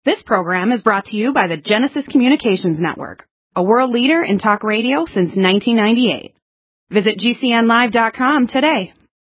This program is brought to you by the Genesis Communications Network, a world leader in talk radio since 1998. Visit GCNlive.com today.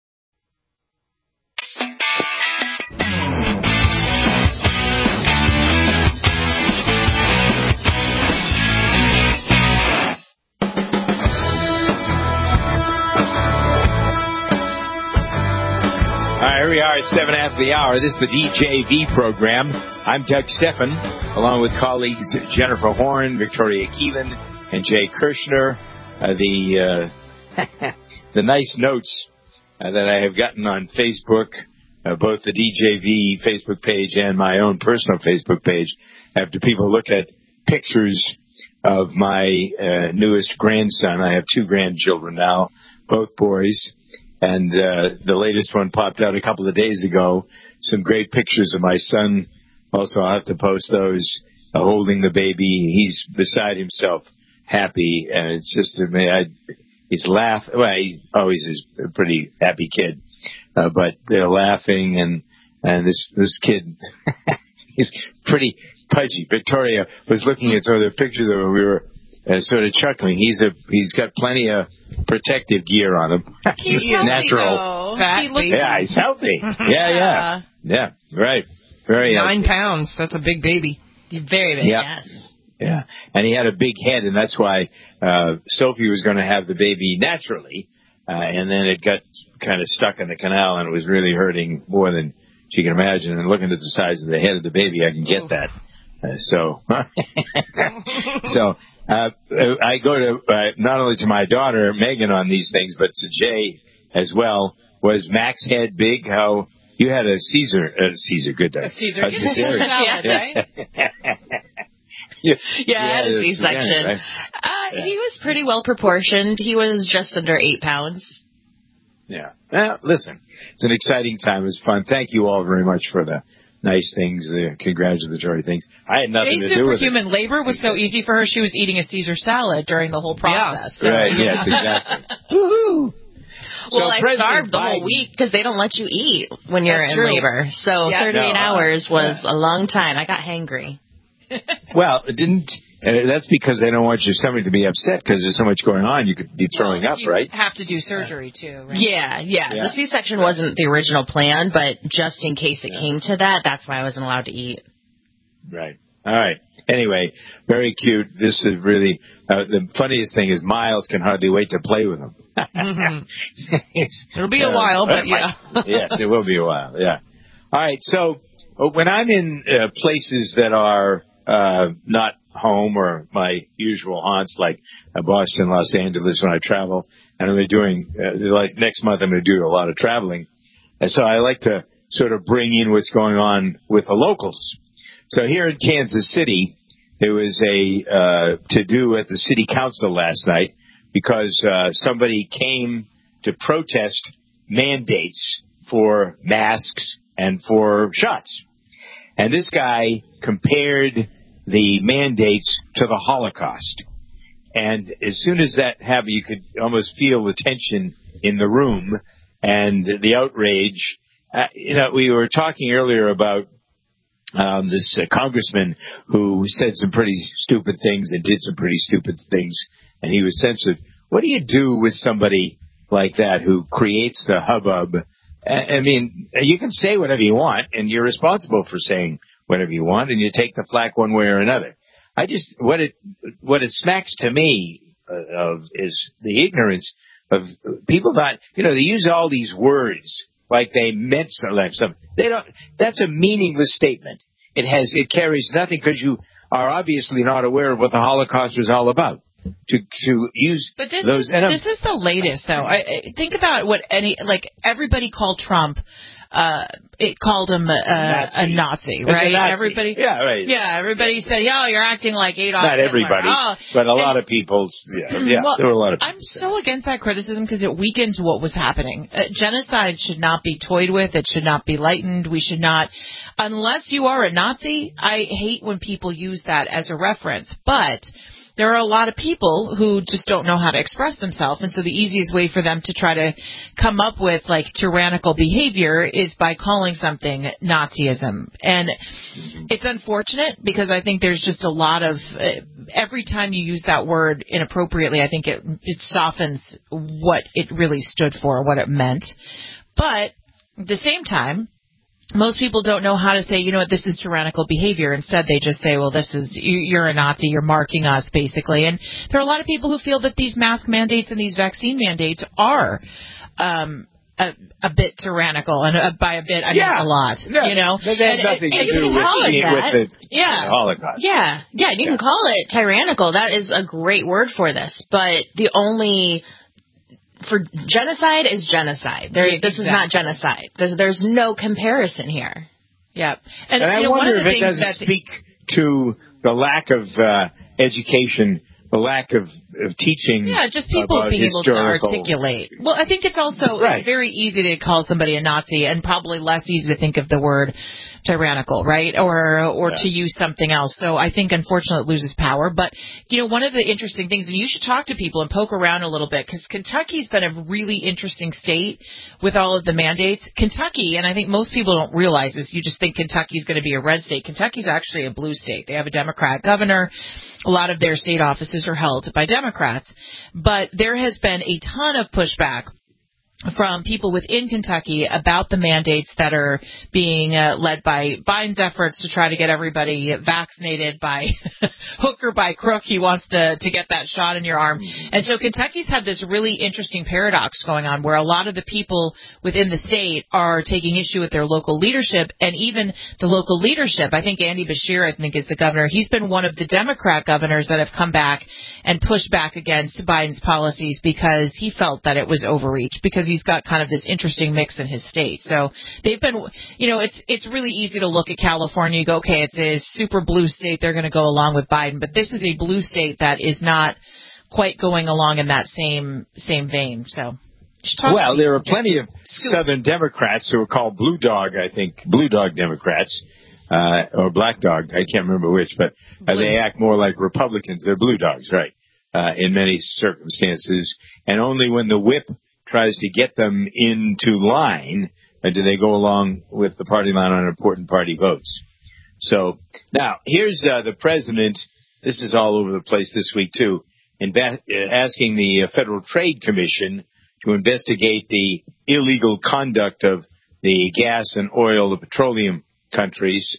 Here we are at 7 after the hour. This is the DJV program. I'm Doug Steffen, along with colleagues Jennifer Horn, Victoria Keelan, and Jay Kirshner. The nice notes that I have gotten on Facebook, both the DJV Facebook page and my own personal Facebook page, after people look at pictures of my newest grandson. I have two grandchildren now, both boys. And the latest one popped out a couple of days ago. Some great pictures of my son. Also, I'll have to post those holding the baby. He's beside himself, happy. And it's just, he's laughing. Well, he always is a pretty happy kid. But they're laughing. And this kid, he's pretty pudgy. Victoria was looking at some of the pictures of him. We were sort of chuckling. He's got plenty of protective gear on him. He's natural. Yeah, he's healthy. Yeah. Right. Very 9 pounds. That's a big baby. He's very big. Yeah. Yes. Yeah, and he had a big head, and that's why Sophie was going to have the baby naturally, and then it got kind of stuck in the canal, and it was really hurting more than she can imagine. And looking at the size of the head of the baby, I can get that. I go to not only to my daughter Megan on these things, but to Jay as well. Was Mac's head big? How you had a Caesar? Good day. A Caesar salad, right? Yeah, I had a C-section. Right? He was pretty well proportioned. He was just under 8 pounds. Yeah. Well, listen, it's an exciting time. It was fun. Thank you all very much for the nice things, the congratulatory things. I had nothing to do with it. Superhuman labor was so easy for her. She was eating a Caesar salad during the whole process. Yeah. So, right, yes, exactly. Woohoo! Well, I starved the whole week because they don't let you eat when you're in labor. So 38 hours was a long time. I got hangry. Well, it didn't. That's because they don't want your stomach to be upset because there's so much going on. You could be throwing up, right? You have to do surgery, too, right? Yeah. The C-section wasn't the original plan, but just in case it came to that, that's why I wasn't allowed to eat. Right. All right. Anyway, very cute. This is really, the funniest thing is Miles can hardly wait to play with him. It'll be a while, but yeah. Yes, it will be a while, yeah. All right, so when I'm in places that are not home or my usual haunts like Boston, Los Angeles when I travel, and I'm doing, like next month I'm going to do a lot of traveling. And so I like to sort of bring in what's going on with the locals. So here in Kansas City, there was a to-do at the city council last night because somebody came to protest mandates for masks and for shots. And this guy compared the mandates to the Holocaust. And as soon as that happened, you could almost feel the tension in the room and the outrage. We were talking earlier about this congressman who said some pretty stupid things and did some pretty stupid things, and he was censored. What do you do with somebody like that who creates the hubbub? I mean, you can say whatever you want, and you're responsible for saying whatever you want, and you take the flack one way or another. What it smacks to me of is the ignorance of people that, they use all these words like they meant something. They don't. That's a meaningless statement. It carries nothing because you are obviously not aware of what the Holocaust was all about. To use those. This is the latest, though. Think about what everybody called Trump. It called him a Nazi, right? Nazi. Everybody, yeah, right. Yeah, everybody said, you're acting like Adolf Not Hitler. Everybody, but a lot of people. Yeah, well, there were a lot of people. I'm so against that criticism because it weakens what was happening. Genocide should not be toyed with. It should not be lightened. We should not, unless you are a Nazi. I hate when people use that as a reference, but there are a lot of people who just don't know how to express themselves. And so the easiest way for them to try to come up with like tyrannical behavior is by calling something Nazism. And it's unfortunate because I think there's just a lot of, every time you use that word inappropriately, I think it softens what it really stood for, what it meant. But at the same time, most people don't know how to say, you know what, this is tyrannical behavior. Instead, they just say, well, this is, you're a Nazi, you're marking us, basically. And there are a lot of people who feel that these mask mandates and these vaccine mandates are a bit tyrannical, and by a bit, I mean a lot. Yeah. You know, that has nothing to do with the Holocaust. Yeah, you can call it tyrannical. That is a great word for this. But the only for genocide is genocide. This is not genocide. There's no comparison here. Yeah, and I wonder if it doesn't speak to the lack of education. The lack of teaching. Yeah, just people being able to articulate. Well, I think it's also it's very easy to call somebody a Nazi and probably less easy to think of the word tyrannical, right? Or to use something else. So I think, unfortunately, it loses power. But, you know, one of the interesting things, and you should talk to people and poke around a little bit, because Kentucky's been a really interesting state with all of the mandates. Kentucky, and I think most people don't realize this, you just think Kentucky's going to be a red state. Kentucky's actually a blue state. They have a Democrat governor. A lot of their state offices are held by Democrats. But there has been a ton of pushback from people within Kentucky about the mandates that are being led by Biden's efforts to try to get everybody vaccinated by hook or by crook. He wants to get that shot in your arm. And so Kentucky's had this really interesting paradox going on where a lot of the people within the state are taking issue with their local leadership, and even the local leadership. I think Andy Beshear, is the governor. He's been one of the Democrat governors that have come back and pushed back against Biden's policies because he felt that it was overreach, because he's got kind of this interesting mix in his state. So they've been, you know, it's really easy to look at California and go, okay, it's a super blue state, they're going to go along with Biden, but this is a blue state that is not quite going along in that same vein. So well, there are plenty of Southern Democrats who are called blue dog Democrats, or black dog, I can't remember which, but they act more like Republicans. They're blue dogs, right, in many circumstances, and only when the whip tries to get them into line do they go along with the party line on important party votes. So now here's the president. This is all over the place this week too, asking the Federal Trade Commission to investigate the illegal conduct of the gas and oil, the petroleum companies,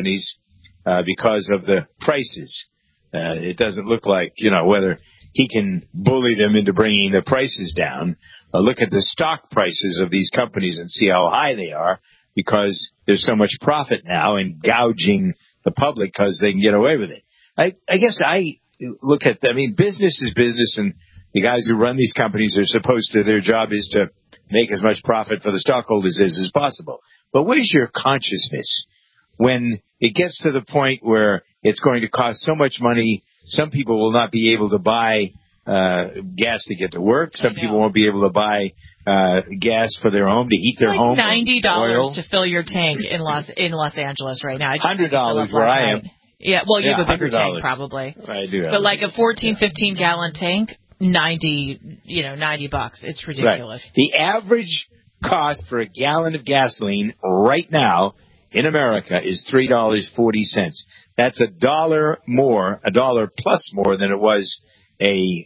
because of the prices. It doesn't look like, whether he can bully them into bringing the prices down. Look at the stock prices of these companies and see how high they are, because there's so much profit now in gouging the public because they can get away with it. I guess I look at, business is business, and the guys who run these companies are supposed to, their job is to make as much profit for the stockholders as possible. But where's your consciousness when it gets to the point where it's going to cost so much money? Some people will not be able to buy gas to get to work. Some people won't be able to buy gas for their home, to heat their home. $90 to fill your tank in Los Angeles right now. $100 where I am. Yeah, well, you have a bigger tank probably. I do. But like a 14, 15 gallon tank, $90. It's ridiculous. Right. The average cost for a gallon of gasoline right now in America is $3.40. That's $1 plus more than it was a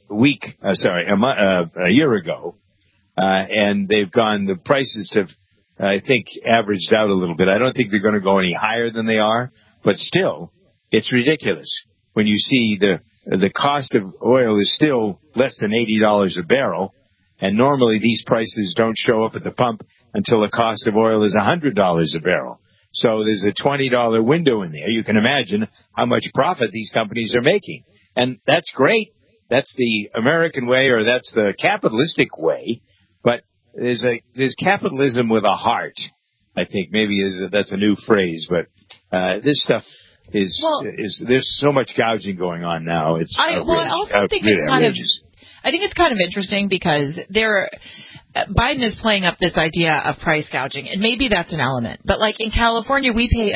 year ago. And the prices have, I think, averaged out a little bit. I don't think they're going to go any higher than they are, but still, it's ridiculous. When you see the cost of oil is still less than $80 a barrel, and normally these prices don't show up at the pump until the cost of oil is $100 a barrel. So there's a $20 window in there. You can imagine how much profit these companies are making. And that's great. That's the American way, or that's the capitalistic way. But there's capitalism with a heart. I think maybe that's a new phrase, but this stuff is there's so much gouging going on now. I think it's kind of interesting because Biden is playing up this idea of price gouging, and maybe that's an element. But like in California, we pay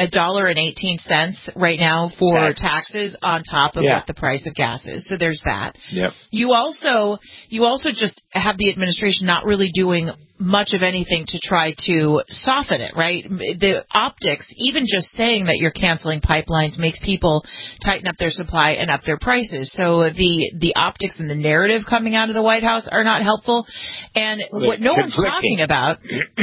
$1.18 right now for taxes on top of what the price of gas is. So there's that. Yep. You also just have the administration not really doing much of anything to try to soften it, right? The optics, even just saying that you're canceling pipelines makes people tighten up their supply and up their prices. So the optics and the narrative coming out of the White House are not helpful. And what no one's talking about,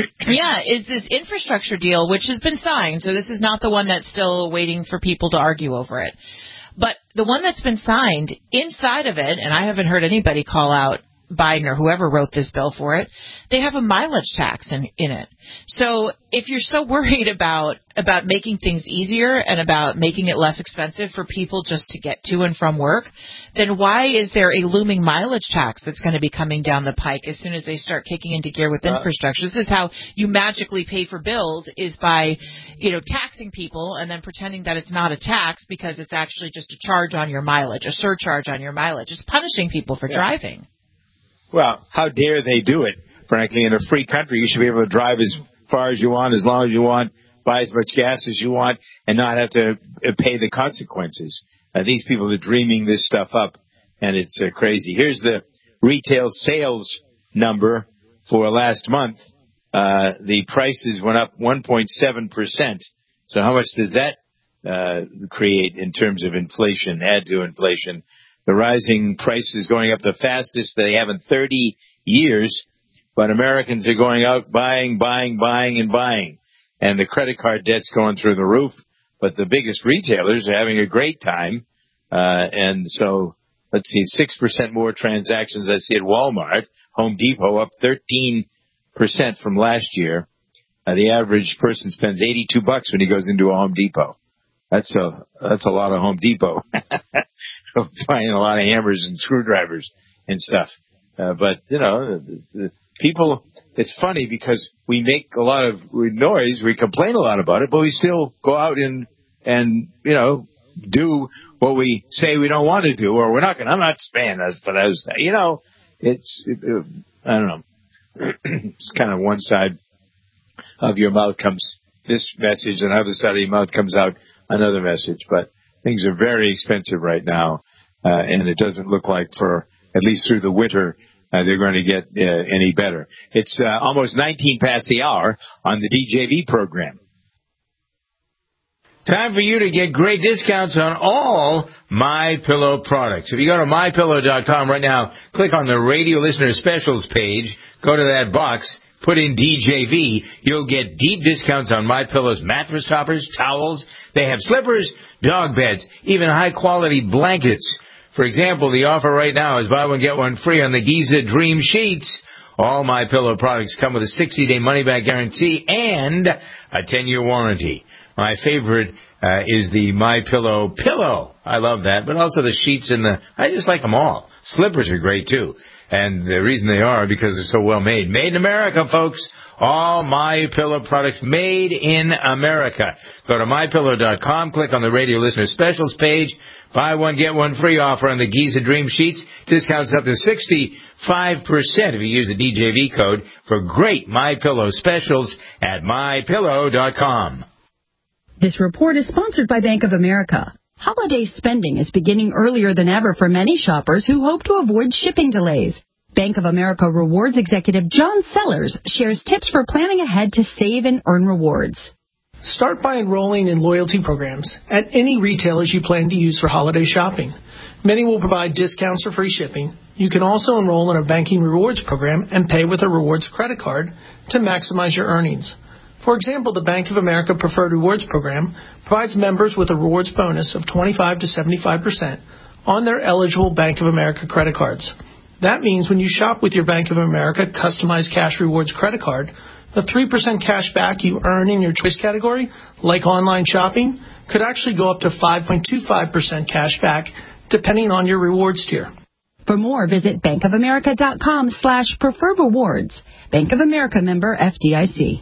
is this infrastructure deal, which has been signed. So this is not the one that's still waiting for people to argue over it. But the one that's been signed, inside of it, and I haven't heard anybody call out Biden or whoever wrote this bill for it, they have a mileage tax in it. So if you're so worried about making things easier and about making it less expensive for people just to get to and from work, then why is there a looming mileage tax that's going to be coming down the pike as soon as they start kicking into gear with infrastructure? This is how you magically pay for bills, is by, taxing people and then pretending that it's not a tax because it's actually just a charge on your mileage, a surcharge on your mileage. It's punishing people for driving. Well, how dare they do it, frankly? In a free country, you should be able to drive as far as you want, as long as you want, buy as much gas as you want, and not have to pay the consequences. These people are dreaming this stuff up, and it's crazy. Here's the retail sales number for last month. The prices went up 1.7%. So how much does that create in terms of inflation, add to inflation? The rising prices going up the fastest they have in 30 years, but Americans are going out buying. And the credit card debt's going through the roof, but the biggest retailers are having a great time. And so, let's see, 6% more transactions I see at Walmart. Home Depot up 13% from last year. The average person spends $82 when he goes into a Home Depot. That's a lot of Home Depot. Buying a lot of hammers and screwdrivers and stuff. But the people, it's funny because we make a lot of noise, we complain a lot about it, but we still go out and do what we say we don't want to do, or I'm not saying that for those, I don't know. It's kind of one side of your mouth comes this message, and the other side of your mouth comes out another message. But things are very expensive right now, and it doesn't look like for at least through the winter they're going to get any better. It's almost 19 past the hour on the DJV program. Time for you to get great discounts on all MyPillow products. If you go to MyPillow.com right now, click on the radio listener specials page, go to that box, put in DJV, you'll get deep discounts on MyPillow's mattress toppers, towels. They have slippers, dog beds, even high-quality blankets. For example, the offer right now is buy one, get one free on the Giza Dream Sheets. All MyPillow products come with a 60-day money-back guarantee and a 10-year warranty. My favorite is the MyPillow pillow. I love that, but also the sheets and I just like them all. Slippers are great, too. And the reason they are because they're so well made. Made in America, folks. All MyPillow products made in America. Go to MyPillow.com, click on the radio listener specials page. Buy one, get one free offer on the Giza Dream Sheets. Discounts up to 65% if you use the DJV code for great MyPillow specials at MyPillow.com. This report is sponsored by Bank of America. Holiday spending is beginning earlier than ever for many shoppers who hope to avoid shipping delays. Bank of America Rewards executive John Sellers shares tips for planning ahead to save and earn rewards. Start by enrolling in loyalty programs at any retailers you plan to use for holiday shopping. Many will provide discounts or free shipping. You can also enroll in a banking rewards program and pay with a rewards credit card to maximize your earnings. For example, the Bank of America Preferred Rewards Program provides members with a rewards bonus of 25 to 75% on their eligible Bank of America credit cards. That means when you shop with your Bank of America Customized Cash Rewards credit card, the 3% cash back you earn in your choice category, like online shopping, could actually go up to 5.25% cash back, depending on your rewards tier. For more, visit bankofamerica.com/preferred rewards. Bank of America member FDIC.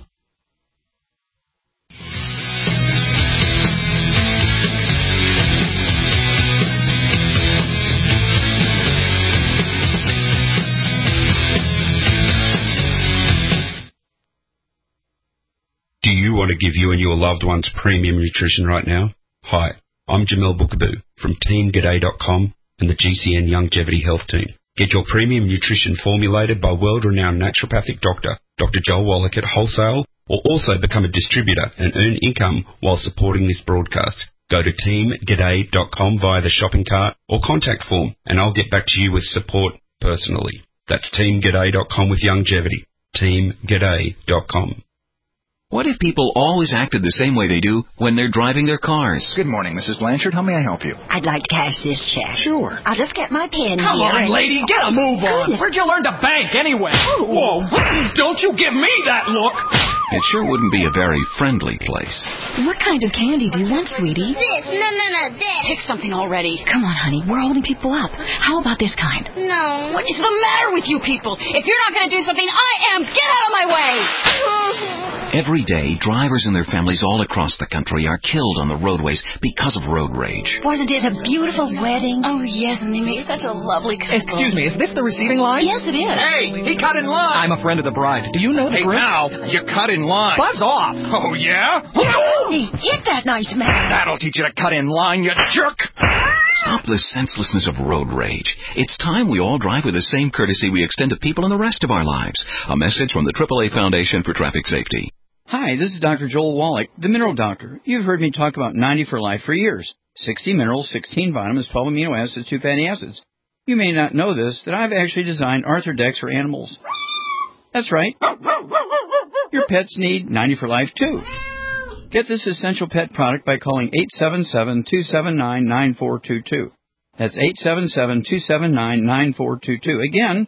want to give you and your loved ones premium nutrition right now? Hi, I'm Jamel Bookaboo from TeamGaday.com and the GCN Longevity Health Team. Get your premium nutrition formulated by world-renowned naturopathic doctor, Dr. Joel Wallach at wholesale, or also become a distributor and earn income while supporting this broadcast. Go to TeamGaday.com via the shopping cart or contact form, and I'll get back to you with support personally. That's TeamGaday.com with longevity. TeamGaday.com. What if people always acted the same way they do when they're driving their cars? Good morning, Mrs. Blanchard. How may I help you? I'd like to cash this check. Sure. I'll just get my pen Come here. on, lady. Get a move on. Goodness. Where'd you learn to bank anyway? Oh. Whoa. Don't you give me that look. It sure wouldn't be a very friendly place. What kind of candy do you want, sweetie? This. No, this. Pick something already. Come on, honey. We're holding people up. How about this kind? No. What is the matter with you people? If you're not going to do something, I am. Get out of my way. Every day, drivers and their families all across the country are killed on the roadways because of road rage. Wasn't it a beautiful wedding? Oh, yes, and they make such a lovely couple. Excuse me, is this the receiving line? Yes, it is. Hey, he cut in line. I'm a friend of the bride. Do you know the group? Now, you cut in line. Buzz off. Oh, yeah? Hey, hit that nice man. That'll teach you to cut in line, you jerk. Stop the senselessness of road rage. It's time we all drive with the same courtesy we extend to people in the rest of our lives. A message from the AAA Foundation for Traffic Safety. Hi, this is Dr. Joel Wallach, the Mineral Doctor. You've heard me talk about 90 for Life for years. 60 minerals, 16 vitamins, 12 amino acids, 2 fatty acids. You may not know this, that I've actually designed Arthrodex for animals. That's right. Your pets need 90 for Life, too. Get this essential pet product by calling 877-279-9422. That's 877-279-9422. Again,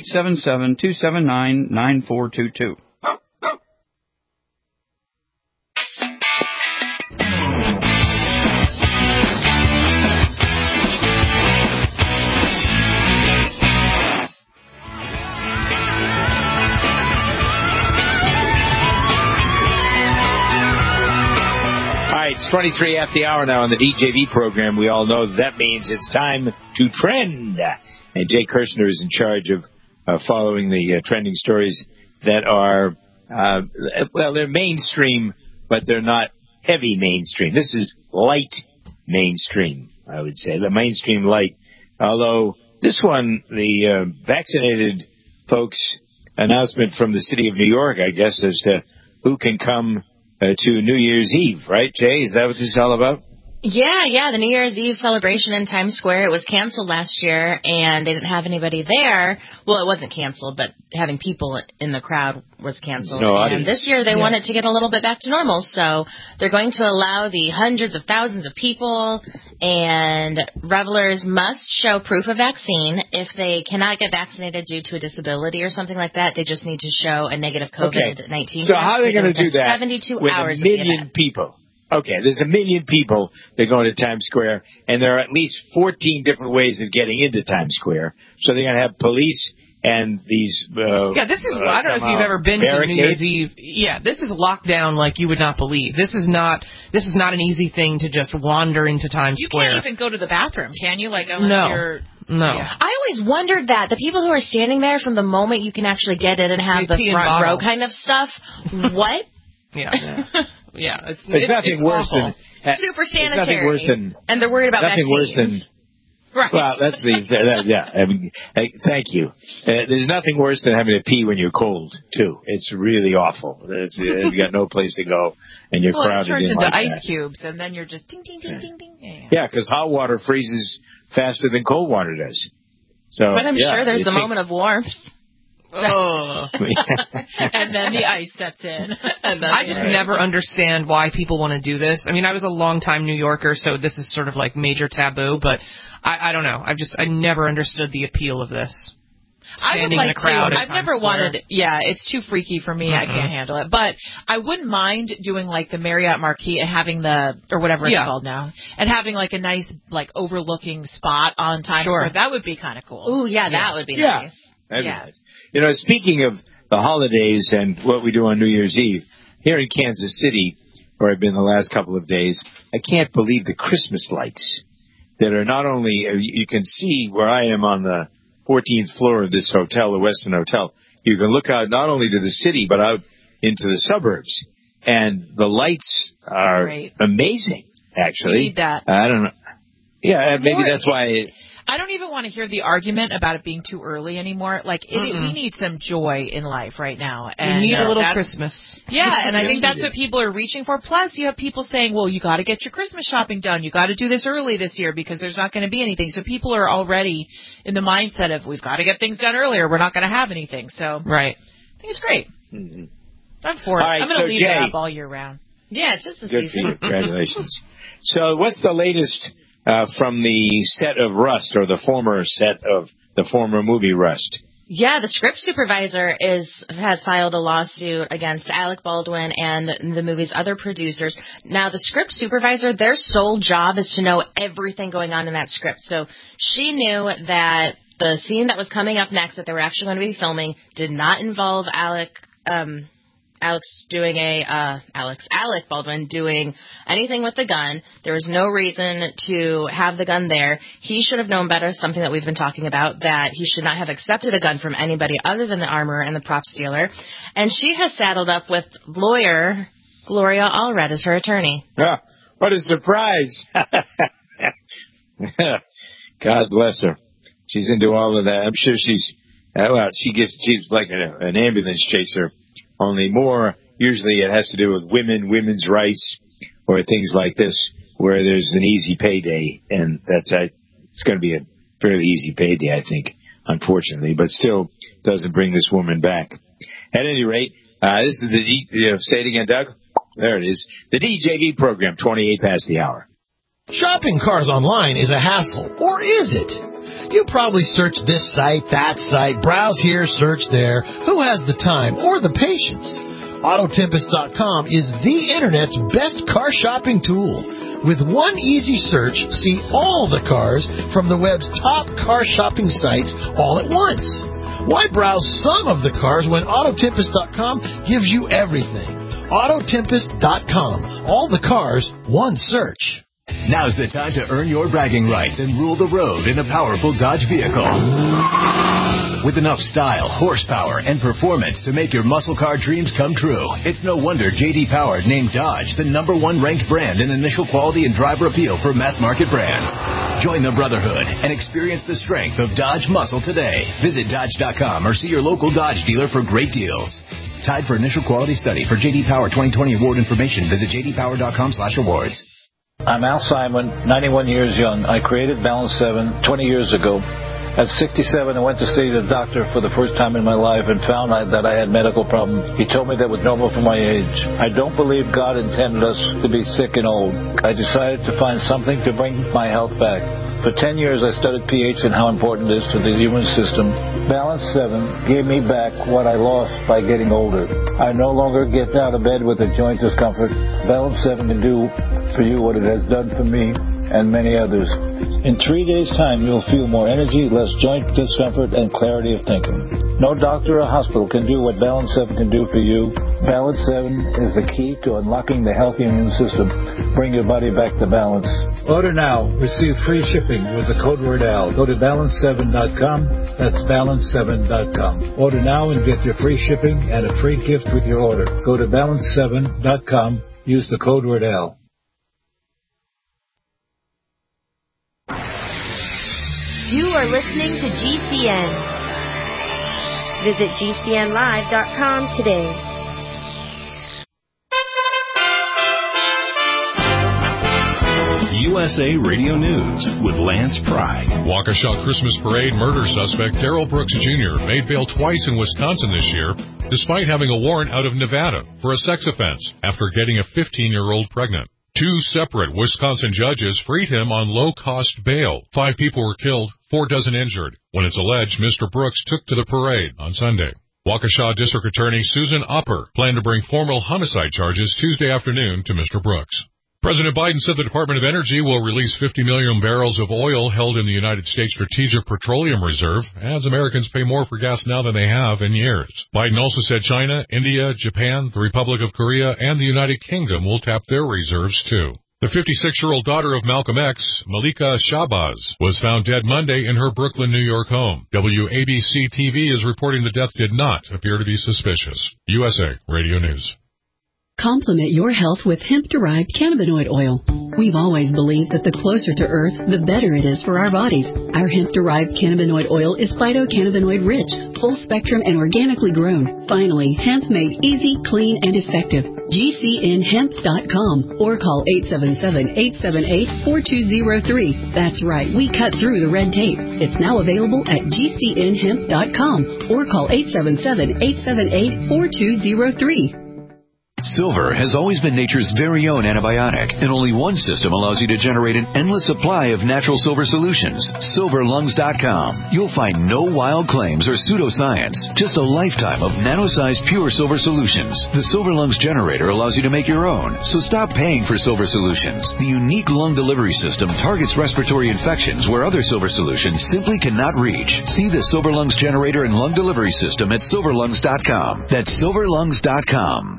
877-279-9422. It's 23 after the hour now on the DJV program. We all know that means it's time to trend. And Jay Kirshner is in charge of following the trending stories that are, they're mainstream, but they're not heavy mainstream. This is light mainstream, I would say. The mainstream light. Although this one, the vaccinated folks announcement from the city of New York, I guess, as to who can come to New Year's Eve, right, Jay? Is that what this is all about? Yeah, the New Year's Eve celebration in Times Square. It was canceled last year, and they didn't have anybody there. Well, it wasn't canceled, but having people in the crowd was canceled. No and this year they wanted to get a little bit back to normal, so they're going to allow the hundreds of thousands of people, and revelers must show proof of vaccine. If they cannot get vaccinated due to a disability or something like that, they just need to show a negative COVID-19 test. So how are they going to do that 72 with hours a million people? Okay, there's a million people that are going to Times Square, and there are at least 14 different ways of getting into Times Square. So they're going to have police and these this is I don't know if you've ever been to New Year's Eve. Yeah, this is lockdown like you would not believe. This is not an easy thing to just wander into Times Square. You can't even go to the bathroom, can you? Like unless you're No. Yeah. I always wondered that. The people who are standing there from the moment you can actually get in and have the front row kind of stuff. What? Yeah, it's nothing worse awful. than super sanitary. Nothing worse than, and they're worried about nothing vaccines. Worse than. Right. Well, that's I mean, thank you. There's nothing worse than having to pee when you're cold, too. It's really awful. You've got no place to go, and you're crowded in like that. It turns into ice cubes, and then you're just ding, ding, ding, ding, ding. Yeah, because hot water freezes faster than cold water does. So, but I'm sure there's the moment of warmth. Oh. And then the ice sets in. And then I just never understand why people want to do this. I mean, I was a long-time New Yorker, so this is sort of like major taboo, but I don't know. I never understood the appeal of this. Standing in a crowd. I've never wanted. Yeah, it's too freaky for me. I can't handle it. But I wouldn't mind doing like the Marriott Marquis and having or whatever it's called now, and having like a nice like overlooking spot on Times Square. That would be kind of cool. Ooh, that would be nice. That'd be nice. You know, speaking of the holidays and what we do on New Year's Eve, here in Kansas City, where I've been the last couple of days, I can't believe the Christmas lights that are not only, you can see where I am on the 14th floor of this hotel, the Westin Hotel. You can look out not only to the city, but out into the suburbs. and the lights are amazing, actually. You need that. I don't know. Yeah, maybe that's why... I don't even want to hear the argument about it being too early anymore. Like, we need some joy in life right now. And we need a little Christmas. Yeah, and I think that's what people are reaching for. Plus, you have people saying, well, you got to get your Christmas shopping done. You got to do this early this year because there's not going to be anything. So people are already in the mindset of, we've got to get things done earlier. We're not going to have anything. So I think it's great. Mm-hmm. I'm for it. Right, I'm going to leave it up all year round. Yeah, it's just the season. Good for you. Congratulations. So what's the latest... from the set of Rust, or the former set of the former movie Rust? Yeah, the script supervisor has filed a lawsuit against Alec Baldwin and the movie's other producers. Now, the script supervisor, their sole job is to know everything going on in that script. So she knew that the scene that was coming up next that they were actually going to be filming did not involve Alec Baldwin doing anything with the gun. There was no reason to have the gun there. He should have known better, something that we've been talking about, that he should not have accepted a gun from anybody other than the armorer and the props dealer. And she has saddled up with lawyer Gloria Allred as her attorney. Oh, what a surprise. God bless her. She's into all of that. I'm sure she's like an ambulance chaser. Only more, usually it has to do with women's rights, or things like this, where there's an easy payday, and it's going to be a fairly easy payday, I think, unfortunately, but still doesn't bring this woman back. At any rate, this is say it again, Doug? There it is. The DJV program, 28 past the hour. Shopping cars online is a hassle, or is it? You probably search this site, that site, browse here, search there. Who has the time or the patience? Autotempest.com is the Internet's best car shopping tool. With one easy search, see all the cars from the web's top car shopping sites all at once. Why browse some of the cars when Autotempest.com gives you everything? Autotempest.com. All the cars, one search. Now's the time to earn your bragging rights and rule the road in a powerful Dodge vehicle. With enough style, horsepower, and performance to make your muscle car dreams come true, it's no wonder J.D. Power named Dodge the #1 ranked brand in initial quality and driver appeal for mass market brands. Join the brotherhood and experience the strength of Dodge muscle today. Visit Dodge.com or see your local Dodge dealer for great deals. Tied for initial quality study. For J.D. Power 2020 award information, visit jdpower.com/awards. I'm Al Simon, 91 years young. I created Balance 7 20 years ago. At 67, I went to see the doctor for the first time in my life and found that I had medical problems. He told me that was normal for my age. I don't believe God intended us to be sick and old. I decided to find something to bring my health back. For 10 years, I studied pH and how important it is to the human system. Balance 7 gave me back what I lost by getting older. I no longer get out of bed with a joint discomfort. Balance 7 can do for you what it has done for me and many others. In 3 days' time, you'll feel more energy, less joint discomfort, and clarity of thinking. No doctor or hospital can do what Balance 7 can do for you. Balance 7 is the key to unlocking the healthy immune system. Bring your body back to balance. Order now. Receive free shipping with the code word AL. Go to balance7.com. That's balance7.com. Order now and get your free shipping and a free gift with your order. Go to balance7.com. Use the code word AL. You are listening to GCN. Visit GCNlive.com today. USA Radio News with Lance Pry. Waukesha Christmas Parade murder suspect Darrell Brooks Jr. made bail twice in Wisconsin this year, despite having a warrant out of Nevada for a sex offense after getting a 15-year-old pregnant. 2 separate Wisconsin judges freed him on low-cost bail. 5 people were killed, 4 dozen injured, when it's alleged Mr. Brooks took to the parade on Sunday. Waukesha District Attorney Susan Upper planned to bring formal homicide charges Tuesday afternoon to Mr. Brooks. President Biden said the Department of Energy will release 50 million barrels of oil held in the United States Strategic Petroleum Reserve as Americans pay more for gas now than they have in years. Biden also said China, India, Japan, the Republic of Korea, and the United Kingdom will tap their reserves too. The 56-year-old daughter of Malcolm X, Malika Shabazz, was found dead Monday in her Brooklyn, New York home. WABC-TV is reporting the death did not appear to be suspicious. USA Radio News. Complement your health with hemp-derived cannabinoid oil. We've always believed that the closer to Earth, the better it is for our bodies. Our hemp-derived cannabinoid oil is phytocannabinoid-rich, full-spectrum, and organically grown. Finally, hemp made easy, clean, and effective. GCNhemp.com or call 877-878-4203. That's right, we cut through the red tape. It's now available at GCNhemp.com or call 877-878-4203. Silver has always been nature's very own antibiotic, and only one system allows you to generate an endless supply of natural silver solutions. SilverLungs.com. You'll find no wild claims or pseudoscience, just a lifetime of nano-sized pure silver solutions. The Silver Lungs generator allows you to make your own, so stop paying for silver solutions. The unique lung delivery system targets respiratory infections where other silver solutions simply cannot reach. See the Silver Lungs generator and lung delivery system at SilverLungs.com. That's SilverLungs.com.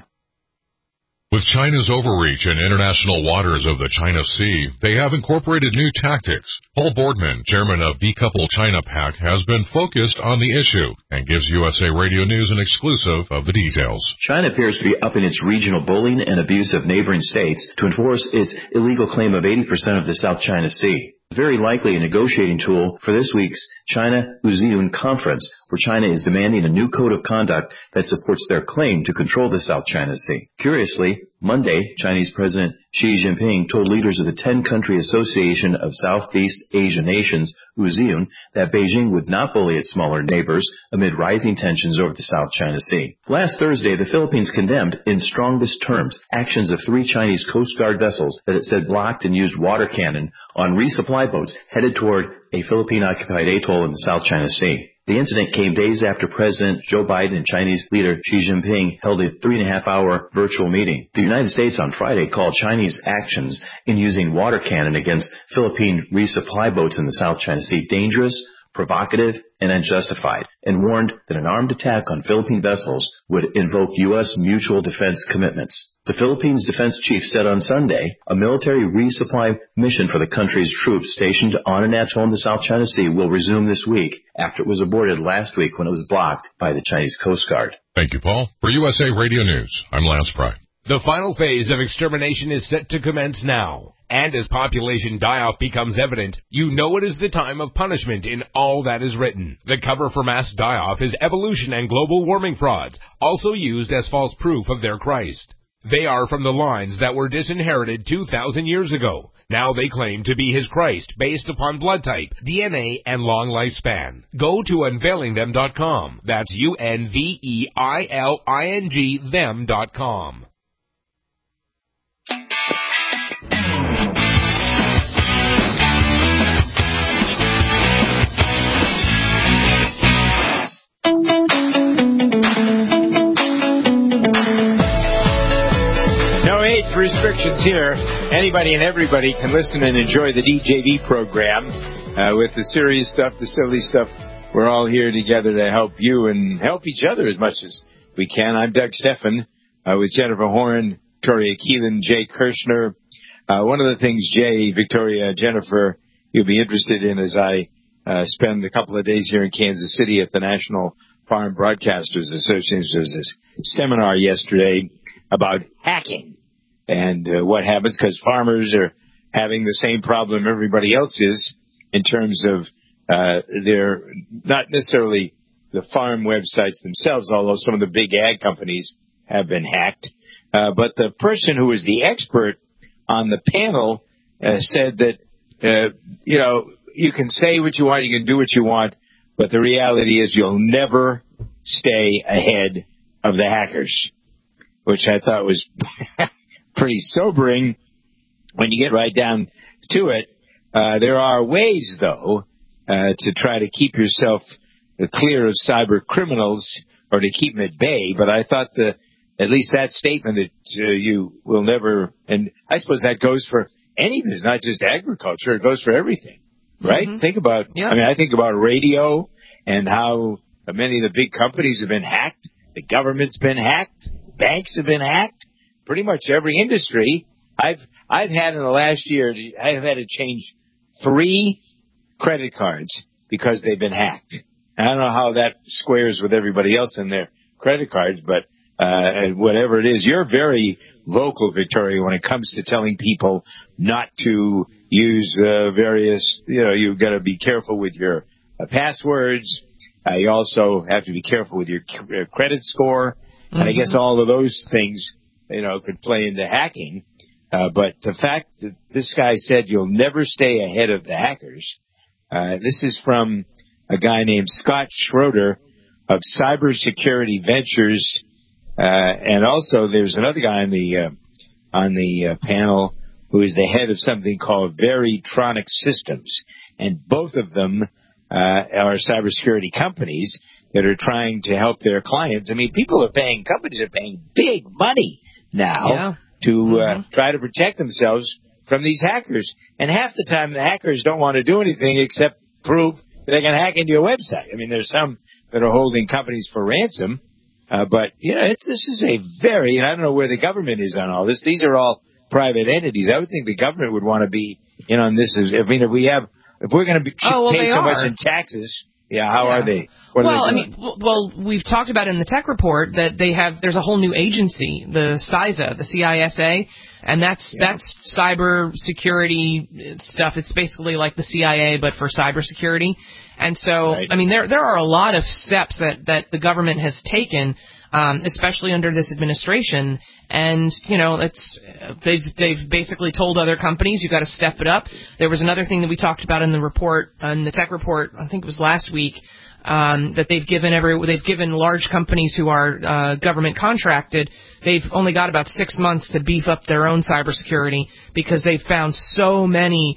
With China's overreach in international waters of the China Sea, they have incorporated new tactics. Paul Boardman, chairman of Decouple China Pact, has been focused on the issue and gives USA Radio News an exclusive of the details. China appears to be upping its regional bullying and abuse of neighboring states to enforce its illegal claim of 80% of the South China Sea. Very likely a negotiating tool for this week's China-Uziyun conference, where China is demanding a new code of conduct that supports their claim to control the South China Sea. Curiously, Monday, Chinese President Xi Jinping told leaders of the 10-country Association of Southeast Asia Nations, Uziyun, that Beijing would not bully its smaller neighbors amid rising tensions over the South China Sea. Last Thursday, the Philippines condemned in strongest terms actions of 3 Chinese Coast Guard vessels that it said blocked and used water cannon on resupply boats headed toward a Philippine-occupied atoll in the South China Sea. The incident came days after President Joe Biden and Chinese leader Xi Jinping held a 3.5-hour virtual meeting. The United States on Friday called Chinese actions in using water cannon against Philippine resupply boats in the South China Sea dangerous, provocative, and unjustified, and warned that an armed attack on Philippine vessels would invoke U.S. mutual defense commitments. The Philippines defense chief said on Sunday a military resupply mission for the country's troops stationed on an atoll in the South China Sea will resume this week after it was aborted last week when it was blocked by the Chinese Coast Guard. Thank you, Paul. For USA Radio News, I'm Lance Pry. The final phase of extermination is set to commence now. And as population die-off becomes evident, you know it is the time of punishment in all that is written. The cover for mass die-off is evolution and global warming frauds, also used as false proof of their Christ. They are from the lines that were disinherited 2,000 years ago. Now they claim to be his Christ based upon blood type, DNA, and long lifespan. Go to unveilingthem.com. That's UNVEILING them.com. No age restrictions here. Anybody and everybody can listen and enjoy the DJV program with the serious stuff, the silly stuff. We're all here together to help you and help each other as much as we can. I'm Doug Steffen with Jennifer Horn, Victoria Keelan, Jay Kirshner. One of the things, Jay, Victoria, Jennifer, you'll be interested in as I spend a couple of days here in Kansas City at the National Farm Broadcasters Association. There was this seminar yesterday about hacking and what happens because farmers are having the same problem everybody else is in terms of they're not necessarily the farm websites themselves, although some of the big ag companies have been hacked. But the person who was the expert on the panel said that, you can say what you want, you can do what you want, but the reality is you'll never stay ahead of the hackers, which I thought was pretty sobering when you get right down to it. There are ways, though, to try to keep yourself clear of cyber criminals or to keep them at bay, but I thought at least that statement that you will never, and I suppose that goes for any business, not just agriculture, it goes for everything, right? Mm-hmm. Think about, I think about radio and how many of the big companies have been hacked, the government's been hacked, banks have been hacked, pretty much every industry. I've had in the last year, I have had to change 3 credit cards because they've been hacked. I don't know how that squares with everybody else in their credit cards, but and whatever it is. You're very vocal, Victoria, when it comes to telling people not to use various, you've got to be careful with your passwords. You also have to be careful with your credit score. Mm-hmm. And I guess all of those things, could play into hacking. But the fact that this guy said you'll never stay ahead of the hackers, this is from a guy named Scott Schroeder of Cybersecurity Ventures. And also there's another guy on the panel who is the head of something called Veritronic Systems. And both of them are cybersecurity companies that are trying to help their clients. I mean, companies are paying big money now to try to protect themselves from these hackers. And half the time the hackers don't want to do anything except prove that they can hack into your website. I mean, there's some that are holding companies for ransom. But, this is a very, and I don't know where the government is on all this. These are all private entities. I would think the government would want to be in on this. If we're going to pay so much in taxes, how are they? Well, we've talked about in the tech report that there's a whole new agency, the CISA, the CISA, and that's cyber security stuff. It's basically like the CIA, but for cyber security. And so, right. I mean, there are a lot of steps that the government has taken, especially under this administration. And, they've basically told other companies, you've got to step it up. There was another thing that we talked about in the report, in the tech report, I think it was last week, that they've given large companies who are government contracted, they've only got about 6 months to beef up their own cybersecurity because they've found so many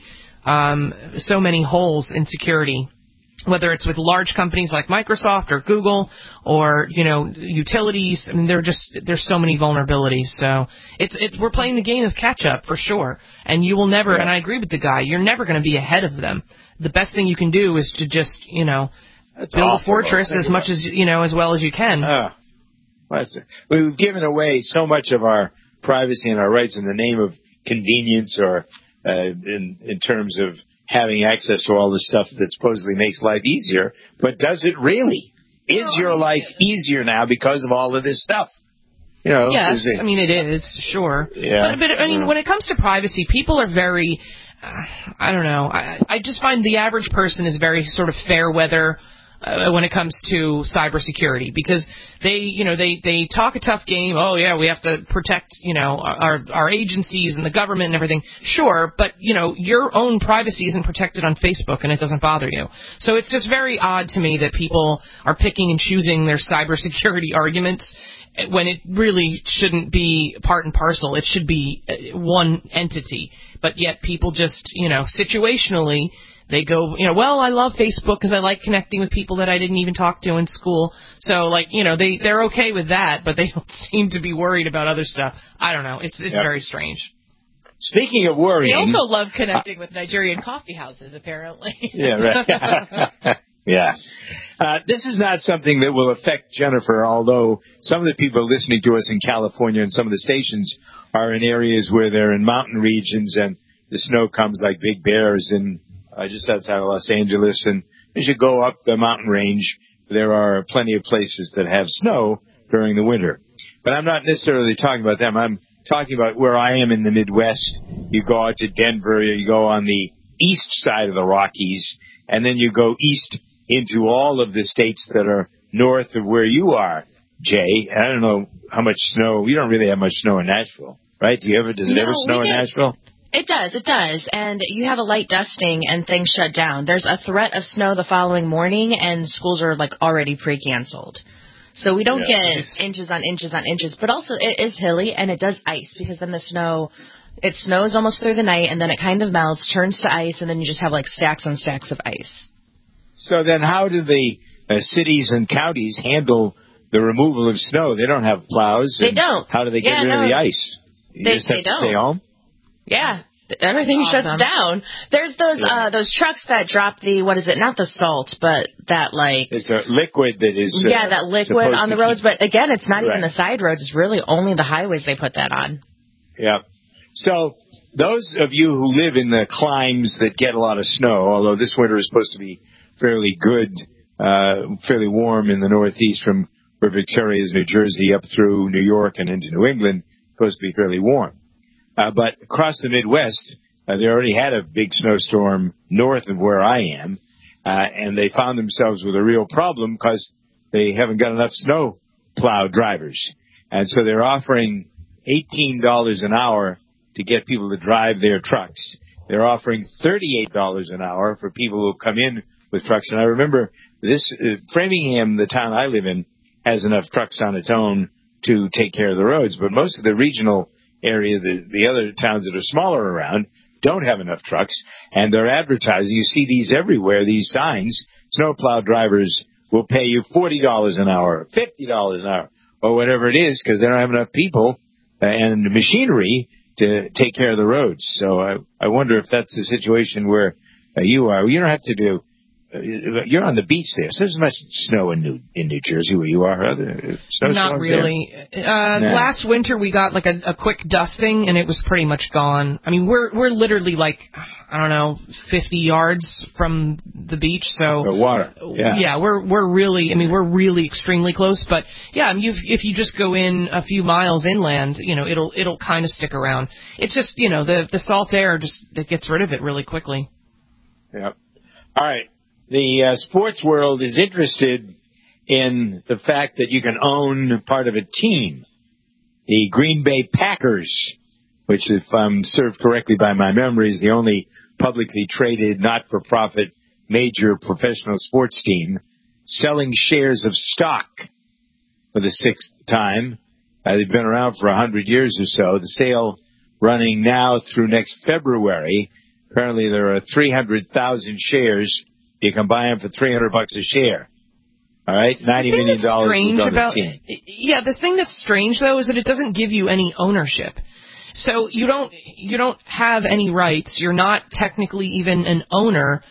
holes in security. Whether it's with large companies like Microsoft or Google or, utilities, I mean, there's so many vulnerabilities. So we're playing the game of catch up for sure. And you will never, and I agree with the guy, you're never going to be ahead of them. The best thing you can do is to just, build a fortress as much as, as well as you can. We've given away so much of our privacy and our rights in the name of convenience or in terms of having access to all the stuff that supposedly makes life easier, but does it really? Is your life easier now because of all of this stuff? Yes, I mean, it is, sure. Yeah. But I mean, when it comes to privacy, people are very, I don't know, I just find the average person is very sort of fair weather when it comes to cybersecurity because they talk a tough game. Oh yeah, we have to protect our agencies and the government and everything. Sure, but your own privacy isn't protected on Facebook and it doesn't bother you. So it's just very odd to me that people are picking and choosing their cybersecurity arguments when it really shouldn't be part and parcel. It should be one entity. But yet people just situationally. They go, well, I love Facebook because I like connecting with people that I didn't even talk to in school. So, they're okay with that, but they don't seem to be worried about other stuff. I don't know. It's very strange. Speaking of worrying... They also love connecting with Nigerian coffee houses, apparently. Yeah, right. Yeah. This is not something that will affect Jennifer, although some of the people listening to us in California and some of the stations are in areas where they're in mountain regions and the snow comes like big bears in... just outside of Los Angeles, and as you go up the mountain range, there are plenty of places that have snow during the winter. But I'm not necessarily talking about them. I'm talking about where I am in the Midwest. You go out to Denver, you go on the east side of the Rockies, and then you go east into all of the states that are north of where you are, Jay. I don't know how much snow. You don't really have much snow in Nashville, right? Does it ever snow in Nashville? It does. And you have a light dusting and things shut down. There's a threat of snow the following morning and schools are already pre-canceled. So we don't get inches on inches on inches, but also it is hilly and it does ice because then it snows almost through the night and then it kind of melts, turns to ice, and then you just have stacks on stacks of ice. So then how do the cities and counties handle the removal of snow? They don't have plows. They don't. How do they get rid of the ice? They just have to don't. Stay home? Yeah, everything shuts down. There's those trucks that drop not the salt, but that it's a liquid that is that liquid on the roads. But again, it's not even the side roads. It's really only the highways they put that on. Yeah. So those of you who live in the climes that get a lot of snow, although this winter is supposed to be fairly good, fairly warm in the Northeast from where Victoria is, New Jersey, up through New York and into New England, supposed to be fairly warm. But across the Midwest, they already had a big snowstorm north of where I am, and they found themselves with a real problem because they haven't got enough snow plow drivers. And so they're offering $18 an hour to get people to drive their trucks. They're offering $38 an hour for people who come in with trucks. And I remember this, Framingham, the town I live in, has enough trucks on its own to take care of the roads. But most of the regional area, the other towns that are smaller around, don't have enough trucks. And they're advertising. You see these everywhere, these signs. Snowplow drivers will pay you $40 an hour, $50 an hour, or whatever it is, because they don't have enough people and machinery to take care of the roads. So I wonder if that's the situation where you are. You don't have to do. You're on the beach there, so there's much snow in New Jersey where you are. Not really. Last winter we got like a quick dusting, and it was pretty much gone. I mean, we're literally like, I don't know, 50 yards from the beach, so the water. Yeah, we're really extremely close. But yeah, I mean, if you just go in a few miles inland, it'll kind of stick around. It's just the salt air it gets rid of it really quickly. Yeah. All right. The sports world is interested in the fact that you can own part of a team. The Green Bay Packers, which, if I'm served correctly by my memory, is the only publicly traded, not-for-profit major professional sports team, selling shares of stock for the sixth time. They've been around for 100 years or so. The sale running now through next February. Apparently there are 300,000 shares. You can buy them for $300 a share. All right, $90 million will go to the team. Yeah, the thing that's strange though is that it doesn't give you any ownership. So you don't have any rights. You're not technically even an owner.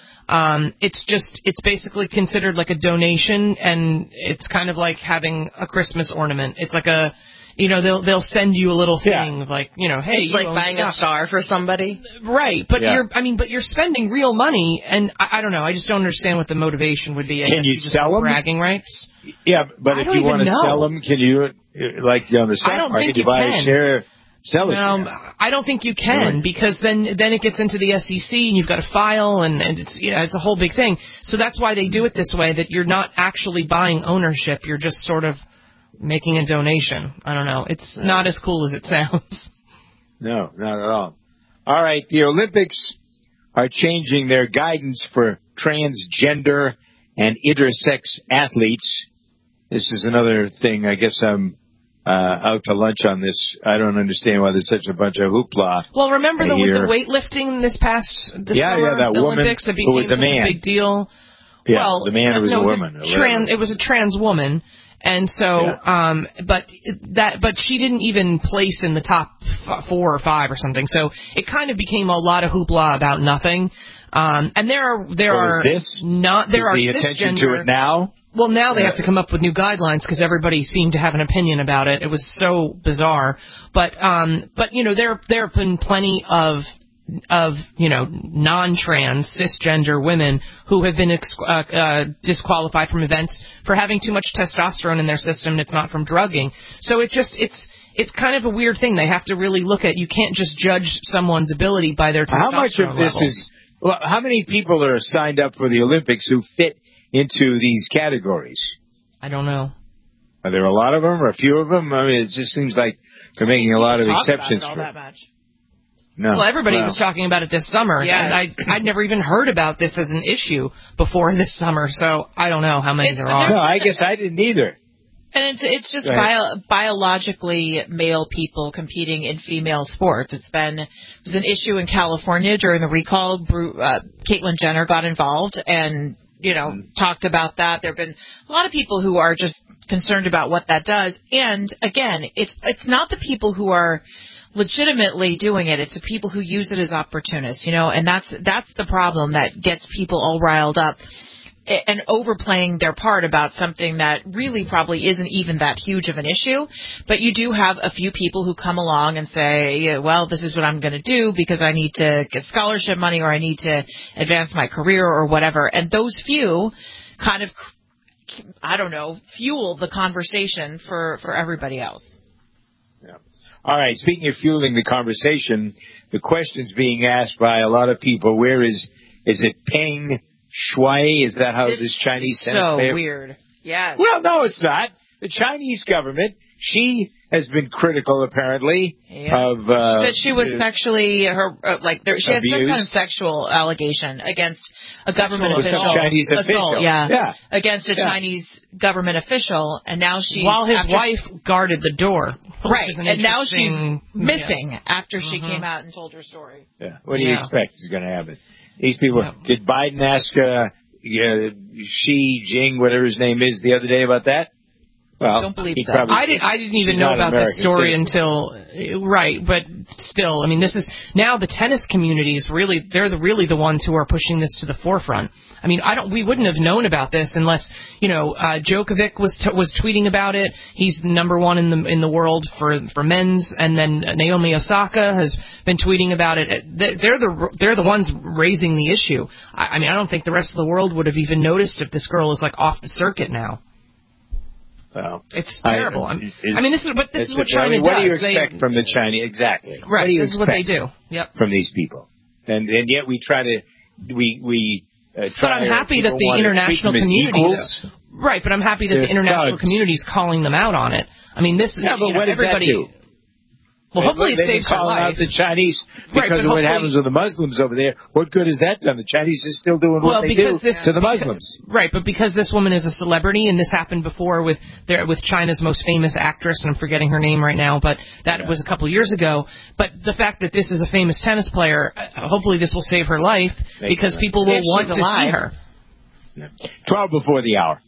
It's basically considered like a donation, and it's kind of like having a Christmas ornament. It's like they'll send you a little thing like, hey, it's like buying stuff. a star for somebody. Right, but you're spending real money, and I don't know, I just don't understand what the motivation would be. Can you sell them? Bragging rights? Yeah, but if you want to sell them, can you, like on the stock market, you buy a share, sell it? No, I don't think you can, because then it gets into the SEC, and you've got to file, and it's a whole big thing. So that's why they do it this way, that you're not actually buying ownership, you're just sort of making a donation. I don't know. It's not as cool as it sounds. No, not at all. All right, the Olympics are changing their guidance for transgender and intersex athletes. This is another thing. I guess I'm out to lunch on this. I don't understand why there's such a bunch of hoopla. Well, remember the weightlifting this summer? That the woman Olympics, it became who was a man. Such a big deal. Yeah, well, the man was a woman. It was a trans woman. And so, but she didn't even place in the top 4 or 5 or something. So it kind of became a lot of hoopla about nothing. And there are the attention to it now? Well, now they have to come up with new guidelines because everybody seemed to have an opinion about it. It was so bizarre. But there have been plenty of non-trans, cisgender women who have been disqualified from events for having too much testosterone in their system, and it's not from drugging. So it's kind of a weird thing. They have to really look at. You can't just judge someone's ability by their testosterone How much of this level. is? Well, how many people are signed up for the Olympics who fit into these categories? I don't know. Are there a lot of them or a few of them? I mean, it just seems like they're making a lot of exceptions for it. That much. No. Well, everybody was talking about it this summer, and I'd never even heard about this as an issue before this summer, so I don't know how many there are. No, I guess I didn't either. And it's just biologically male people competing in female sports. It was an issue in California during the recall. Caitlyn Jenner got involved and talked about that. There have been a lot of people who are just concerned about what that does. And again, it's not the people who are legitimately doing it. It's the people who use it as opportunists, and that's the problem that gets people all riled up and overplaying their part about something that really probably isn't even that huge of an issue. But you do have a few people who come along and say, well, this is what I'm going to do because I need to get scholarship money or I need to advance my career or whatever. And those few kind of I don't know, fuel the conversation for everybody else. Yeah. All right. Speaking of fueling the conversation, the question's being asked by a lot of people. Where is it Peng Shuai? Is that how this Chinese tennis player? So weird. Yes. Well, no, it's not. The Chinese government, she has been critical, apparently, of... she said she was sexually, she has some kind of sexual allegation against a government official. Some Chinese official. Yeah. Against a Chinese government official, and now she's... While his wife guarded the door. Right, and now she's missing after she came out and told her story. Yeah. What do you expect is going to happen? These people... Did Biden ask Xi Jinping, whatever his name is, the other day about that? Well, I don't believe so. I didn't even know about this story until but still, I mean, this is now the tennis community is really really the ones who are pushing this to the forefront. I mean, we wouldn't have known about this unless Djokovic was tweeting about it. He's number one in the world for men's, and then Naomi Osaka has been tweeting about it. They're the ones raising the issue. I mean, I don't think the rest of the world would have even noticed if this girl is off the circuit now. Well, it's terrible. This is what China does. What do you expect from the Chinese? Exactly. Right. This is what they do. Yep. From these people, and yet we try to But I'm happy that the international community, right? But I'm happy that the international community is calling them out on it. I mean, this. Yeah, but what does that do? Well, hopefully it saves her life. Out the Chinese because of what happens with the Muslims over there. What good has that done? The Chinese are still doing what they do to the Muslims. Right, but because this woman is a celebrity, and this happened before with China's most famous actress, and I'm forgetting her name right now, but that was a couple of years ago. But the fact that this is a famous tennis player, hopefully this will save her life because people will want to see her. 12 before the hour.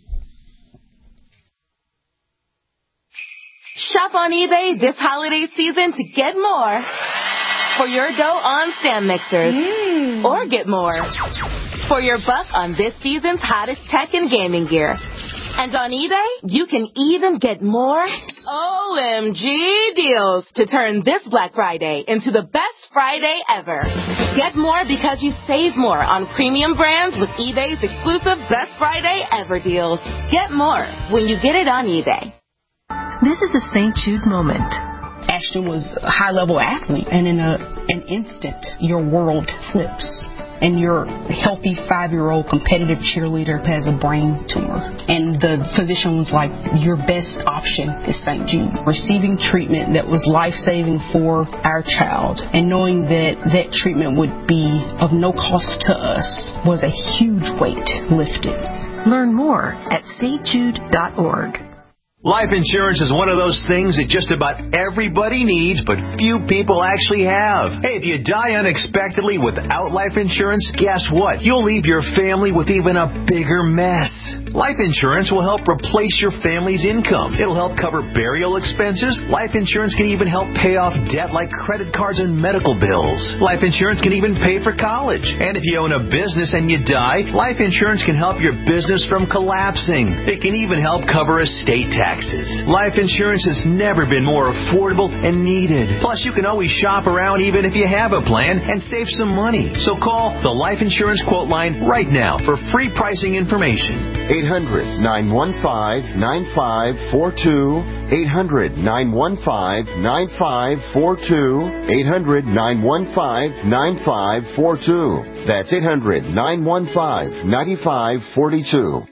Shop on eBay this holiday season to get more for your dough on stand mixers. Or get more for your buck on this season's hottest tech and gaming gear. And on eBay, you can even get more OMG deals to turn this Black Friday into the best Friday ever. Get more because you save more on premium brands with eBay's exclusive Best Friday Ever deals. Get more when you get it on eBay. This is a St. Jude moment. Ashton was a high-level athlete, and in an instant, your world flips. And your healthy 5-year-old competitive cheerleader has a brain tumor. And the physician was like, your best option is St. Jude. Receiving treatment that was life-saving for our child, and knowing that that treatment would be of no cost to us was a huge weight lifted. Learn more at stjude.org. Life insurance is one of those things that just about everybody needs, but few people actually have. Hey, if you die unexpectedly without life insurance, guess what? You'll leave your family with even a bigger mess. Life insurance will help replace your family's income. It'll help cover burial expenses. Life insurance can even help pay off debt like credit cards and medical bills. Life insurance can even pay for college. And if you own a business and you die, life insurance can help your business from collapsing. It can even help cover estate taxes. Life insurance has never been more affordable and needed. Plus, you can always shop around even if you have a plan and save some money. So call the Life Insurance Quote Line right now for free pricing information. 800-915-9542. 800-915-9542. 800-915-9542. That's 800-915-9542.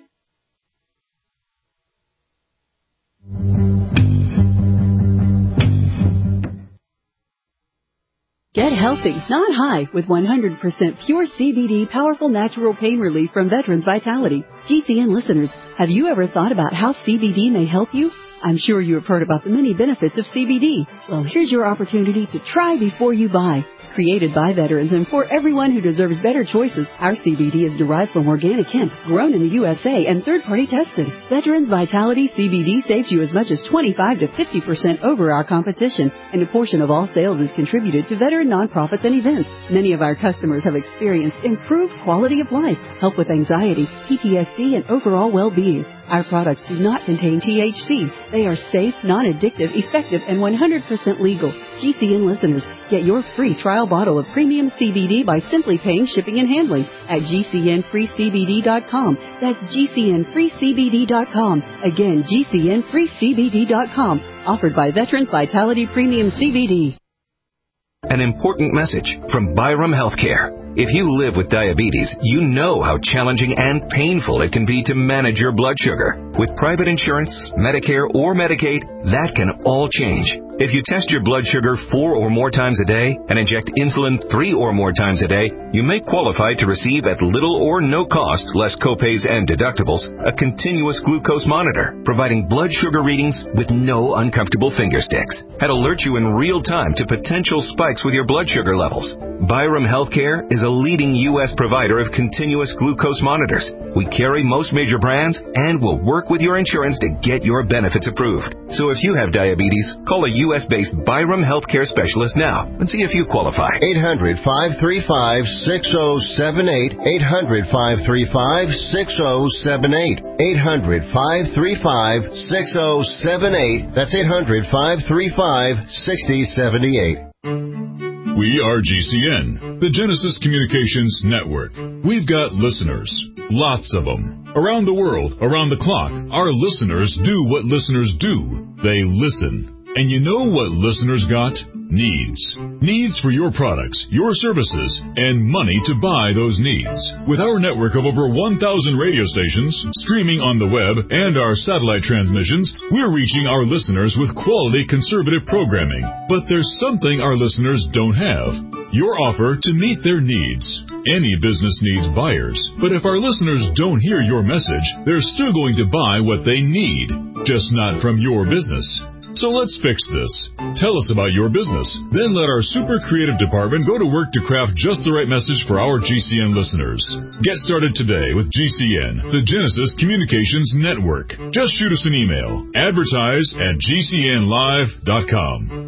Get healthy, not high, with 100% pure CBD powerful natural pain relief from Veterans Vitality. GCN listeners, have you ever thought about how CBD may help you? I'm sure you have heard about the many benefits of CBD. Well, here's your opportunity to try before you buy. Created by veterans and for everyone who deserves better choices, our CBD is derived from organic hemp, grown in the USA, and third-party tested. Veterans Vitality CBD saves you as much as 25 to 50% over our competition, and a portion of all sales is contributed to veteran nonprofits and events. Many of our customers have experienced improved quality of life, help with anxiety, PTSD, and overall well-being. Our products do not contain THC. They are safe, non-addictive, effective, and 100% legal. GCN listeners, get your free trial bottle of premium CBD by simply paying shipping and handling at GCNFreeCBD.com. That's GCNFreeCBD.com. Again, GCNFreeCBD.com. Offered by Veterans Vitality Premium CBD. An important message from Byram Healthcare. If you live with diabetes, you know how challenging and painful it can be to manage your blood sugar. With private insurance, Medicare, or Medicaid, that can all change. If you test your blood sugar 4 or more times a day and inject insulin 3 or more times a day, you may qualify to receive at little or no cost, less copays and deductibles, a continuous glucose monitor, providing blood sugar readings with no uncomfortable finger sticks. And alert you in real time to potential spikes with your blood sugar levels. Byram Healthcare is a leading U.S. provider of continuous glucose monitors. We carry most major brands and will work with your insurance to get your benefits approved. So if you have diabetes, call a U.S.-based Byram Healthcare specialist now and see if you qualify. 800-535-6078. 800-535-6078. 800-535-6078. That's 800-535-6078. We are GCN, the Genesis Communications Network. We've got listeners, lots of them. Around the world, around the clock, our listeners do what listeners do. They listen. And you know what listeners got? Needs. Needs for your products, your services, and money to buy those needs. With our network of over 1,000 radio stations, streaming on the web, and our satellite transmissions, we're reaching our listeners with quality conservative programming. But there's something our listeners don't have. Your offer to meet their needs. Any business needs buyers, but if our listeners don't hear your message, they're still going to buy what they need, just not from your business. So let's fix this. Tell us about your business. Then let our super creative department go to work to craft just the right message for our GCN listeners. Get started today with GCN, the Genesis Communications Network. Just shoot us an email. Advertise@GCNlive.com.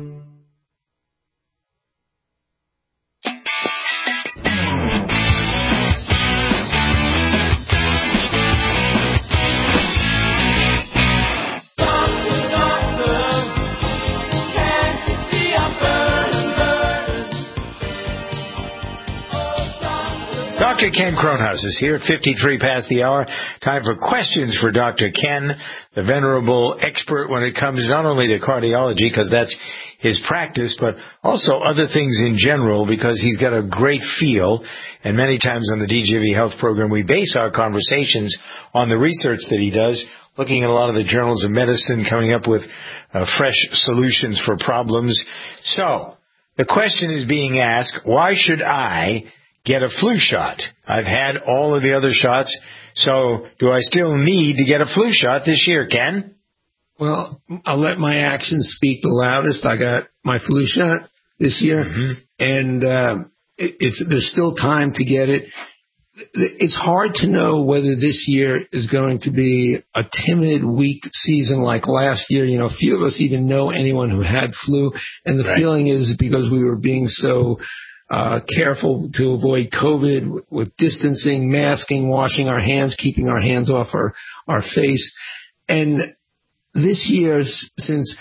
Dr. Ken Kronhaus is here at 53 past the hour. Time for questions for Dr. Ken, the venerable expert when it comes not only to cardiology, because that's his practice, but also other things in general, because he's got a great feel. And many times on the DGV Health program, we base our conversations on the research that he does, looking at a lot of the journals of medicine, coming up with fresh solutions for problems. So, the question is being asked, why should I get a flu shot? I've had all of the other shots, so do I still need to get a flu shot this year, Ken? Well, I'll let my actions speak the loudest. I got my flu shot this year, and there's still time to get it. It's hard to know whether this year is going to be a timid, weak season like last year. You know, few of us even know anyone who had flu, and the feeling is because we were being so careful to avoid COVID with distancing, masking, washing our hands, keeping our hands off our face. And this year, since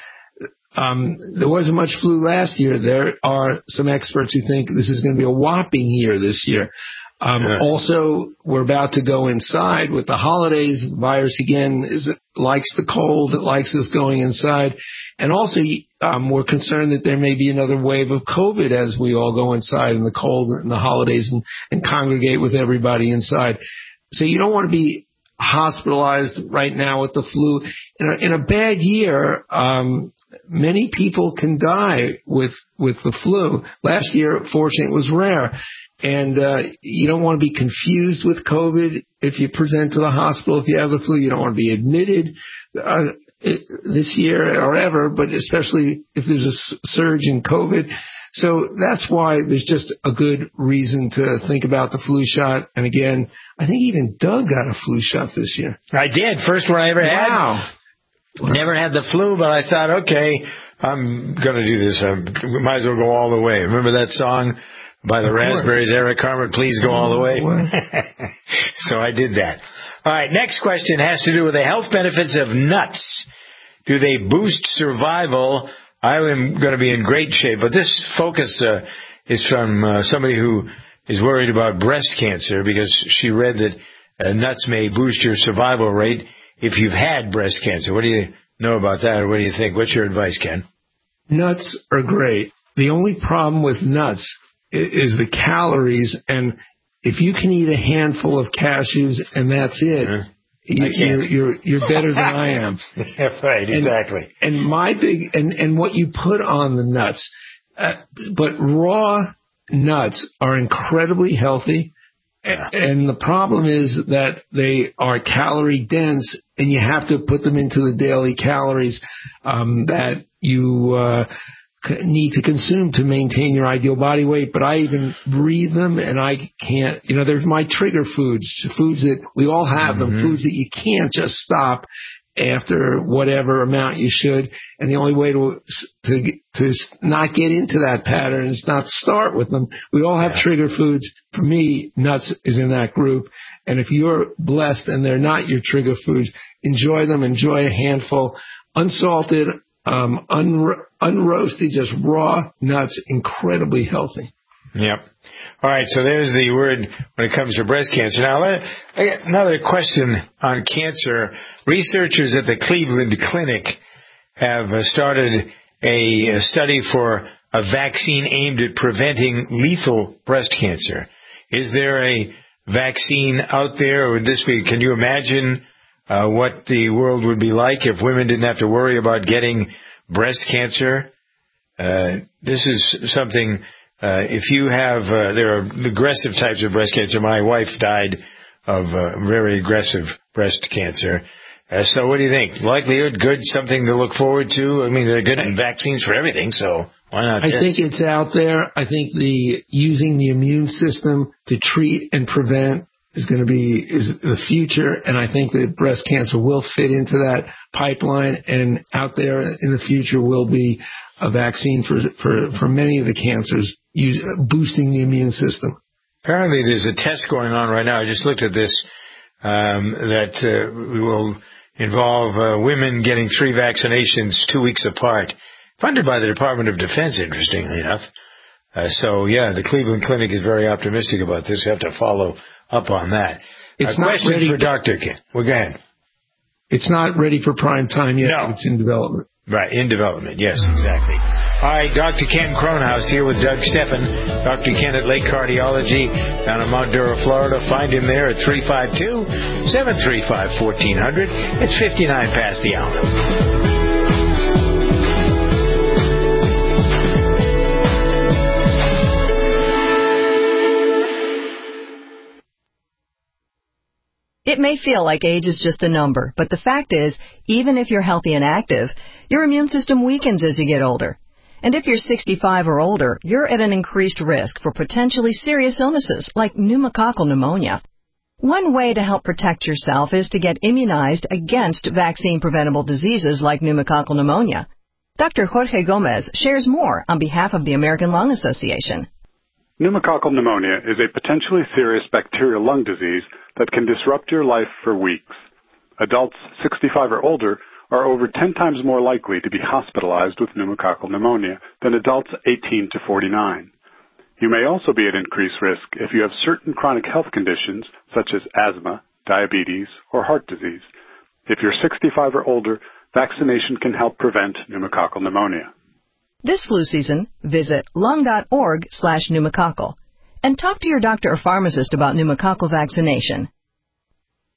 there wasn't much flu last year, there are some experts who think this is going to be a whopping year this year. Also, we're about to go inside with the holidays. The virus, again, likes the cold. It likes us going inside. And also, we're concerned that there may be another wave of COVID as we all go inside in the cold and the holidays and congregate with everybody inside. So you don't want to be hospitalized right now with the flu. In a bad year, many people can die with the flu. Last year, fortunately, it was rare. And you don't want to be confused with COVID if you present to the hospital if you have the flu. You don't want to be admitted this year or ever, but especially if there's a surge in COVID. So that's why there's just a good reason to think about the flu shot. And again, I think even Doug got a flu shot this year. I did. First one I ever had. Wow. Never had the flu, but I thought, okay, I'm going to do this. We might as well go all the way. Remember that song by the Raspberries, Eric Carmen, Please Go All the Way? So I did that. All right, next question has to do with the health benefits of nuts. Do they boost survival? I am going to be in great shape, but this focus is from somebody who is worried about breast cancer because she read that nuts may boost your survival rate if you've had breast cancer. What do you know about that, or what do you think? What's your advice, Ken? Nuts are great. The only problem with nuts is the calories, and if you can eat a handful of cashews and that's it, you're better than I am. Yeah, right, exactly. And my big and what you put on the nuts, but raw nuts are incredibly healthy. And the problem is that they are calorie dense, and you have to put them into the daily calories that you need to consume to maintain your ideal body weight. But I even read them, and I can't, there's my trigger foods that we all have them, foods that you can't just stop after whatever amount you should. And the only way to not get into that pattern is not to start with them. We all have trigger foods. For me, nuts is in that group. And if you're blessed and they're not your trigger foods, enjoy them. Enjoy a handful. Unsalted, unroasted, just raw nuts, incredibly healthy. Yep. All right, so there's the word when it comes to breast cancer. Now, I got another question on cancer. Researchers at the Cleveland Clinic have started a study for a vaccine aimed at preventing lethal breast cancer. Is there a vaccine out there, or would this be, can you imagine what the world would be like if women didn't have to worry about getting breast cancer? This is something, if you have, there are aggressive types of breast cancer. My wife died of very aggressive breast cancer. So what do you think? Likelihood, good, something to look forward to? I mean, there are good vaccines for everything, so why not this? I think it's out there. I think using the immune system to treat and prevent is the future, and I think that breast cancer will fit into that pipeline, and out there in the future will be a vaccine for many of the cancers, boosting the immune system. Apparently there's a test going on right now. I just looked at this, that will involve women getting 3 vaccinations 2 weeks apart, funded by the Department of Defense, interestingly enough. The Cleveland Clinic is very optimistic about this. We have to follow up on that. It's a question for Dr. Ken. Well, go ahead. It's not ready for prime time yet. No. It's in development. Right, in development. Yes, exactly. All right, Dr. Ken Kronhaus here with Doug Steffen. Dr. Ken at Lake Cardiology down in Mount Dora, Florida. Find him there at 352-735-1400. It's 59 past the hour. It may feel like age is just a number, but the fact is, even if you're healthy and active, your immune system weakens as you get older. And if you're 65 or older, you're at an increased risk for potentially serious illnesses like pneumococcal pneumonia. One way to help protect yourself is to get immunized against vaccine-preventable diseases like pneumococcal pneumonia. Dr. Jorge Gomez shares more on behalf of the American Lung Association. Pneumococcal pneumonia is a potentially serious bacterial lung disease that can disrupt your life for weeks. Adults 65 or older are over 10 times more likely to be hospitalized with pneumococcal pneumonia than adults 18 to 49. You may also be at increased risk if you have certain chronic health conditions such as asthma, diabetes, or heart disease. If you're 65 or older, vaccination can help prevent pneumococcal pneumonia. This flu season, visit lung.org/pneumococcal and talk to your doctor or pharmacist about pneumococcal vaccination.